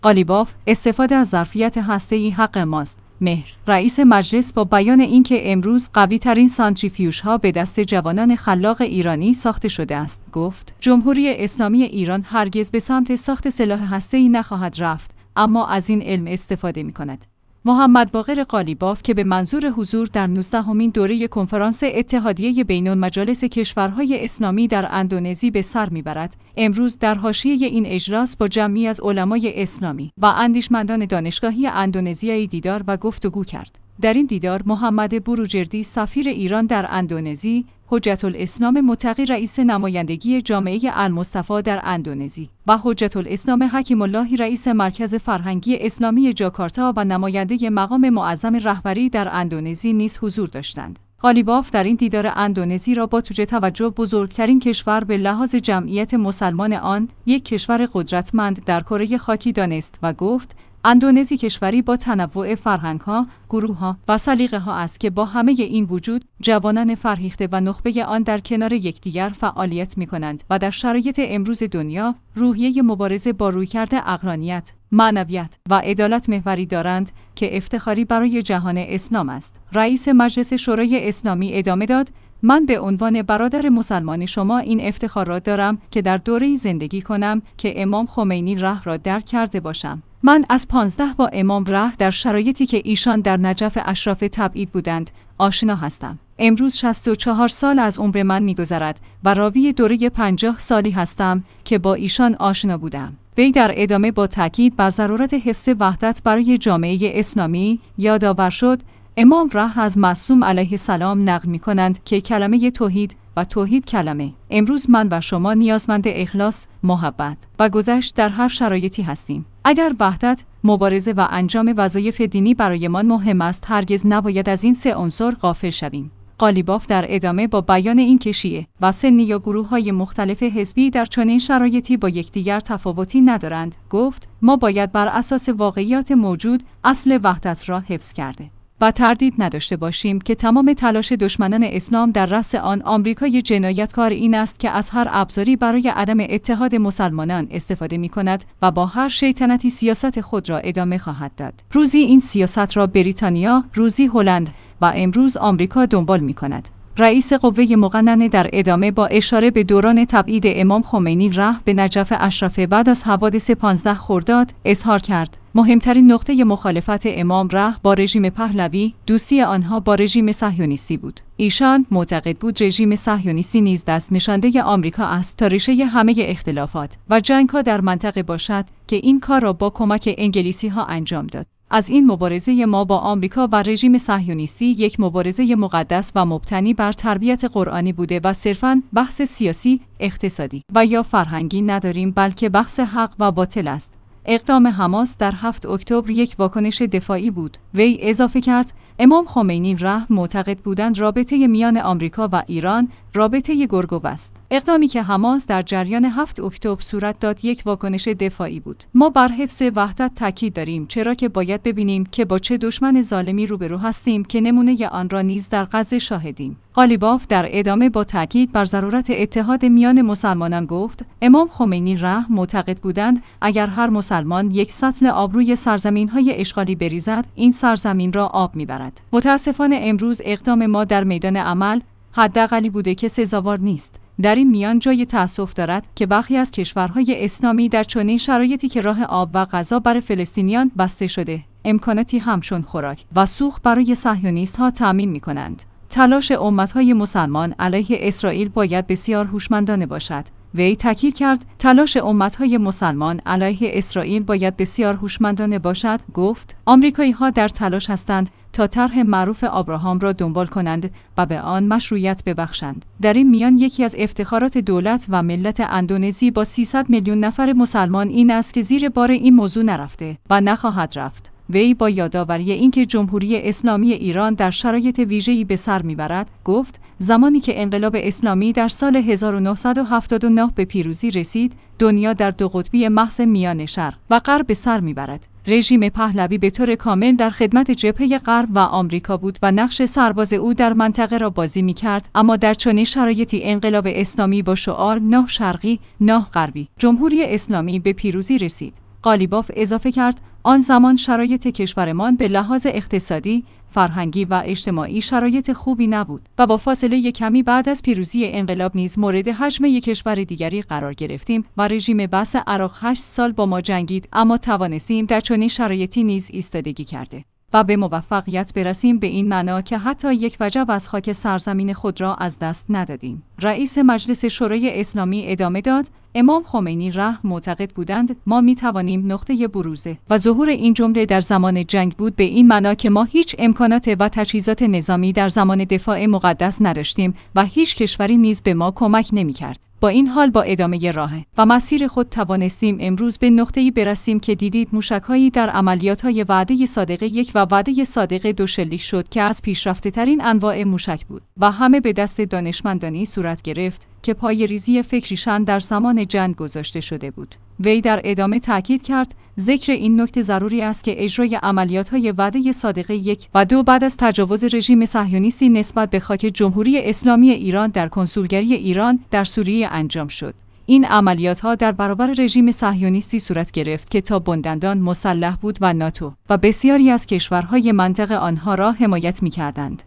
قالیباف: استفاده از ظرفیت هسته‌ای حق ماست. مهر: رئیس مجلس با بیان اینکه امروز قوی‌ترین سانتریفیوژها به دست جوانان خلاق ایرانی ساخته شده است، گفت: جمهوری اسلامی ایران هرگز به سمت ساخت سلاح هسته‌ای نخواهد رفت، اما از این علم استفاده می‌کند. محمد باقر قالیباف که به منظور حضور در 19مین دوره کنفرانس اتحادیه بین‌المجالس کشورهای اسلامی در اندونزی به سر میبرد، امروز در حاشیه این اجلاس با جمعی از علمای اسلامی و اندیشمندان دانشگاهی اندونزیایی دیدار و گفتگو کرد. در این دیدار محمد بروجردی سفیر ایران در اندونزی، حجت الاسلام متقی رئیس نمایندگی جامعه المصطفی در اندونزی و حجت الاسلام حکیم الله رئیس مرکز فرهنگی اسلامی جاکارتا و نماینده مقام معظم رهبری در اندونزی نیز حضور داشتند. قالیباف در این دیدار اندونزی را با توجه توجه بزرگترین کشور به لحاظ جمعیت مسلمان آن یک کشور قدرتمند در کره خاکی دانست و گفت: اندونزی کشوری با تنوع فرهنگ‌ها، گروه‌ها و سلیقه‌ها است که با همه این وجود جوانان فرهیخته و نخبه آن در کنار یکدیگر فعالیت می‌کنند و در شرایط امروز دنیا روحیه مبارزه با رویکرد عقلانیت، معنویت و عدالت محوری دارند که افتخاری برای جهان اسلام است. رئیس مجلس شورای اسلامی ادامه داد: من به عنوان برادر مسلمان شما این افتخار را دارم که در دوره‌ای زندگی کنم که امام خمینی ره را درک کرده باشم. من از 15 با امام ره در شرایطی که ایشان در نجف اشراف تبعید بودند آشنا هستم. امروز 64 سال از عمر من می‌گذرد و راوی دوره 50 سالی هستم که با ایشان آشنا بودم. وی در ادامه با تاکید بر ضرورت حفظ وحدت برای جامعه اسلامی یادآور شد: امام ره از معصوم علیه السلام نقل می‌کنند که کلمه توحید و توحید کلمه. امروز من و شما نیازمند اخلاص، محبت و گذشت در هر شرایطی هستیم. اگر وحدت، مبارزه و انجام وظایف دینی برایمان مهم است، هرگز نباید از این سه عنصر غافل شویم. قالیباف در ادامه با بیان اینکه شیعه و سنی یا گروه‌های مختلف حزبی در چنین شرایطی با یکدیگر تفاوتی ندارند، گفت: ما باید بر اساس واقعیات موجود اصل وحدت را حفظ کرده و تردید نداشته باشیم که تمام تلاش دشمنان اسلام در رأس آن آمریکای جنایتکار این است که از هر ابزاری برای عدم اتحاد مسلمانان استفاده می‌کند و با هر شیطنتی سیاست خود را ادامه خواهد داد. روزی این سیاست را بریتانیا، روزی هلند و امروز آمریکا دنبال می‌کند. رئیس قوه مقننه در ادامه با اشاره به دوران تبعید امام خمینی ره به نجف اشراف بعد از حوادث 15 خرداد اظهار کرد: مهمترین نقطه مخالفت امام ره با رژیم پهلوی دوستی آنها با رژیم صهیونیستی بود. ایشان معتقد بود رژیم صهیونیستی نیز دست نشانده آمریکا است تا ریشه همه اختلافات و جنگ‌ها در منطقه باشد که این کار را با کمک انگلیسی‌ها انجام داد. از این مبارزه ما با آمریکا و رژیم صهیونیستی یک مبارزه مقدس و مبتنی بر تربیت قرآنی بوده و صرفاً بحث سیاسی، اقتصادی و یا فرهنگی نداریم، بلکه بحث حق و باطل است. اقدام حماس در 7 اکتبر یک واکنش دفاعی بود. وی اضافه کرد: امام خمینی ره معتقد بودند رابطه میان آمریکا و ایران رابطه گرگوب است. اقدامی که حماس در جریان 7 اکتبر صورت داد یک واکنش دفاعی بود. ما بر حفظ وحدت تاکید داریم، چرا که باید ببینیم که با چه دشمن ظالمی روبرو هستیم که نمونه آن را نیز در غزه شاهدیم. قالیباف در ادامه با تاکید بر ضرورت اتحاد میان مسلمانان گفت: امام خمینی ره معتقد بودند اگر هر مسلمان یک سطل آب روی سرزمین‌های اشغالی بریزد، این سرزمین را آب می‌برد. متاسفانه امروز اقدام ما در میدان عمل حداقلی بوده که سزاوار نیست. در این میان جای تأسف دارد که برخی از کشورهای اسلامی در چنین شرایطی که راه آب و غذا برای فلسطینیان بسته شده، امکاناتی همچون خوراک و سوخت برای صهیونیست‌ها تأمین می‌کنند. تلاش امت‌های مسلمان علیه اسرائیل باید بسیار هوشمندانه باشد. وی تاکید کرد: تلاش امت‌های مسلمان علیه اسرائیل باید بسیار هوشمندانه باشد. گفت: آمریکایی‌ها در تلاش هستند تا طرح معروف آبراهام را دنبال کنند و به آن مشروعیت ببخشند. در این میان یکی از افتخارات دولت و ملت اندونزی با 300 میلیون نفر مسلمان این است که زیر بار این موضوع نرفته و نخواهد رفت. وی با یادآوری اینکه جمهوری اسلامی ایران در شرایط ویژه‌ای به سر میبرد، گفت: زمانی که انقلاب اسلامی در سال 1979 به پیروزی رسید، دنیا در دو قطبی محض میان شرق و غرب به سر میبرد. رژیم پهلوی به طور کامل در خدمت جبهه غرب و آمریکا بود و نقش سرباز او در منطقه را بازی می‌کرد، اما در چنین شرایطی انقلاب اسلامی با شعار نه شرقی نه غربی جمهوری اسلامی به پیروزی رسید. قالیباف اضافه کرد آن زمان شرایط کشورمان به لحاظ اقتصادی، فرهنگی و اجتماعی شرایط خوبی نبود و با فاصله کمی بعد از پیروزی انقلاب نیز مورد هجم یک کشور دیگری قرار گرفتیم و رژیم بعث عراق 8 سال با ما جنگید، اما توانستیم در چنین شرایطی نیز ایستادگی کرده و به موفقیت برسیم، به این معنا که حتی یک وجب از خاک سرزمین خود را از دست ندادیم. رئیس مجلس شورای اسلامی ادامه داد: امام خمینی معتقد بودند ما می توانیم نقطه بروزه و ظهور این جمله در زمان جنگ بود، به این معنا که ما هیچ امکانات و تجهیزات نظامی در زمان دفاع مقدس نداشتیم و هیچ کشوری نیز به ما کمک نمی کرد. با این حال با ادامه راه و مسیر خود توانستیم امروز به نقطه‌ای برسیم که دیدید موشک‌هایی در عملیات‌های وعده صادق 1 و وعده صادق 2 شلیک شد که از پیشرفته‌ترین انواع موشک بود و همه به دست دانشمندانی صورت گرفت که پایه‌ریزی فکریشان در زمان جنگ گذاشته شده بود. وی در ادامه تاکید کرد ذکر این نکته ضروری است که اجرای عملیات‌های وعده صادق 1 و 2 بعد از تجاوز رژیم صهیونیستی نسبت به خاک جمهوری اسلامی ایران در کنسولگری ایران در سوریه انجام شد. این عملیات‌ها در برابر رژیم صهیونیستی صورت گرفت که تا بندندان مسلح بود و ناتو و بسیاری از کشورهای منطقه آنها را حمایت می‌کردند.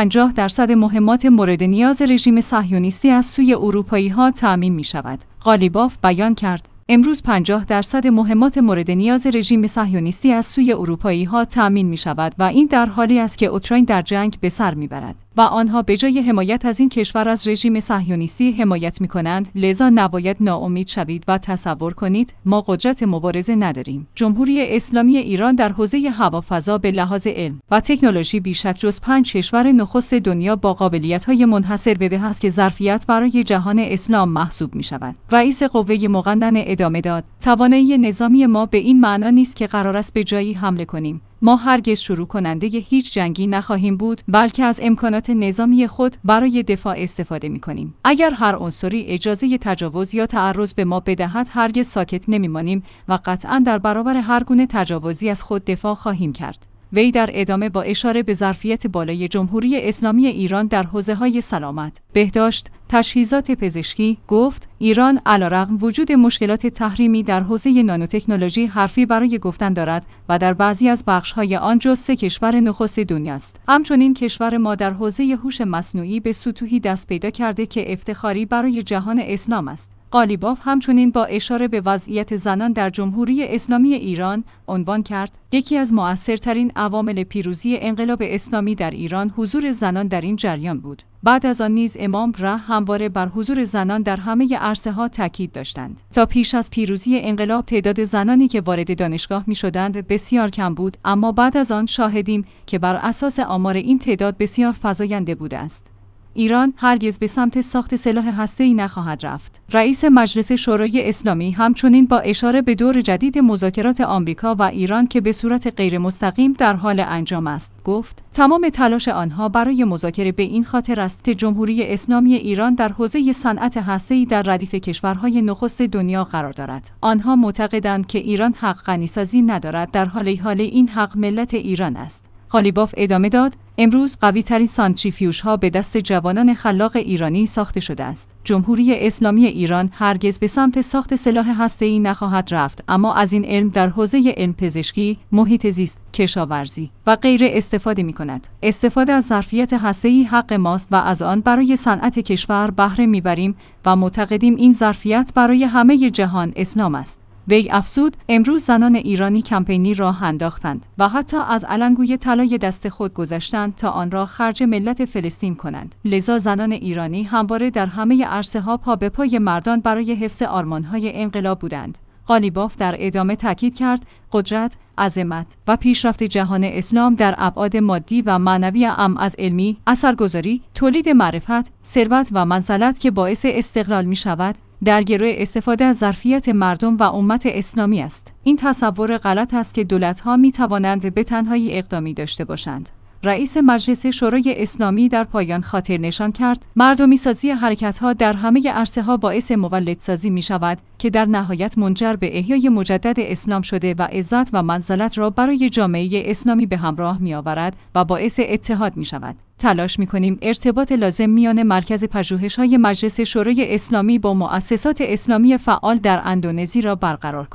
50% مهمات مورد نیاز رژیم صهیونیستی از سوی اروپایی‌ها تأمین می‌شود. قالیباف بیان کرد امروز 50% مهمات مورد نیاز رژیم صهیونیستی از سوی اروپایی‌ها تأمین می‌شود و این در حالی است که اوکراین در جنگ به سر می‌برد و آنها به جای حمایت از این کشور از رژیم صهیونیستی حمایت می‌کنند. لذا نباید ناامید شوید و تصور کنید ما قدرت مبارزه نداریم. جمهوری اسلامی ایران در حوزه هوافضا به لحاظ علم و تکنولوژی بیشک جز 5 کشور نخست دنیا با قابلیت‌های منحصر به است که ظرفیت برای جهان اسلام محسوب می‌شود. رئیس قوه مقننه ادامه داد توانایی نظامی ما به این معنا نیست که قرار است به جایی حمله کنیم. ما هرگز شروع کننده هیچ جنگی نخواهیم بود، بلکه از امکانات نظامی خود برای دفاع استفاده می‌کنیم. اگر هر عنصری اجازه تجاوز یا تعرض به ما بدهد هرگز ساکت نمی‌مانیم و قطعاً در برابر هر گونه تجاوزی از خود دفاع خواهیم کرد. وی در ادامه با اشاره به ظرفیت بالای جمهوری اسلامی ایران در حوزه‌های سلامت، بهداشت، تجهیزات پزشکی گفت ایران علیرغم وجود مشکلات تحریمی در حوزه نانوتکنولوژی حرفی برای گفتن دارد و در بعضی از بخش‌های آن جز 3 کشور نخست دنیاست. همچنین کشور ما در حوزه هوش مصنوعی به سطوحی دست پیدا کرده که افتخاری برای جهان اسلام است. قالیباف همچنین با اشاره به وضعیت زنان در جمهوری اسلامی ایران عنوان کرد یکی از مؤثرترین عوامل پیروزی انقلاب اسلامی در ایران حضور زنان در این جریان بود. بعد از آن نیز امام همواره بر حضور زنان در همه عرصه‌ها تاکید داشتند. تا پیش از پیروزی انقلاب تعداد زنانی که وارد دانشگاه می‌شدند بسیار کم بود، اما بعد از آن شاهدیم که بر اساس آمار این تعداد بسیار فزاینده بوده است. ایران هرگز به سمت ساخت سلاح هسته‌ای نخواهد رفت. رئیس مجلس شورای اسلامی همچنین با اشاره به دور جدید مذاکرات آمریکا و ایران که به صورت غیر مستقیم در حال انجام است، گفت تمام تلاش آنها برای مذاکره به این خاطر است که جمهوری اسلامی ایران در حوزه صنعت هسته‌ای در ردیف کشورهای نخست دنیا قرار دارد. آنها معتقدند که ایران حق غنیسازی ندارد، در حال این حق ملت ایران است. قالیباف ادامه داد امروز قوی ترین سانتریفیوژها به دست جوانان خلاق ایرانی ساخته شده است. جمهوری اسلامی ایران هرگز به سمت ساخت سلاح هسته‌ای نخواهد رفت، اما از این علم در حوزه علم پزشکی، محیط زیست، کشاورزی و غیره استفاده می‌کند. استفاده از ظرفیت هسته‌ای حق ماست و از آن برای صنعت کشور بهره می‌بریم و معتقدیم این ظرفیت برای همه جهان اسلام است. وی افزود امروز زنان ایرانی کمپینی راه انداختند و حتی از علنگوی طلای دست خود گذشتند تا آن را خرج ملت فلسطین کنند. لذا زنان ایرانی همواره در همه عرصه‌ها پا به پای مردان برای حفظ آرمان‌های انقلاب بودند. قالیباف در ادامه تاکید کرد قدرت، عظمت و پیشرفت جهان اسلام در ابعاد مادی و معنوی اعم از علمی، اثرگذاری، تولید معرفت، ثروت و منزلت که باعث استقلال می‌شود در گروه استفاده از ظرفیت مردم و امت اسلامی است. این تصور غلط است که دولت‌ها می‌توانند به تنهایی اقدامی داشته باشند. رئیس مجلس شورای اسلامی در پایان خاطر نشان کرد مردمی سازی حرکت‌ها در همه عرصه‌ها باعث مولدسازی می‌شود که در نهایت منجر به احیای مجدد اسلام شده و عزت و منزلت را برای جامعه اسلامی به همراه می‌آورد و باعث اتحاد می‌شود. تلاش می‌کنیم ارتباط لازم میان مرکز پژوهش‌های مجلس شورای اسلامی با مؤسسات اسلامی فعال در اندونزی را برقرار کنیم.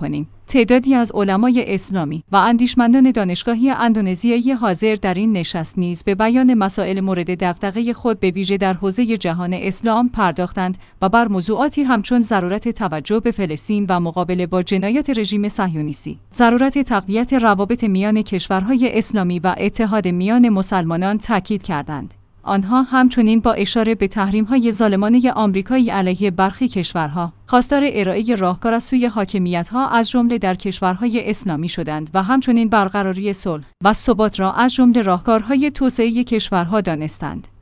تعدادی از علمای اسلامی و اندیشمندان دانشگاهی اندونزیایی حاضر در این نشست نیز به بیان مسائل مورد دغدغه خود به ویژه در حوزه جهان اسلام پرداختند و بر موضوعاتی همچون ضرورت توجه به فلسطین و مقابله با جنایات رژیم صهیونیستی، ضرورت تقویت روابط میان کشورهای اسلامی و اتحاد میان مسلمانان تاکید کردند. آنها همچنین با اشاره به تحریم‌های ظالمانه آمریکایی علیه برخی کشورها، خواستار ارائه راهکار از سوی حاکمیت‌ها از جمله در کشورهای اسلامی شدند و همچنین برقراری صلح و ثبات را از جمله راهکارهای توسعه کشورها دانستند.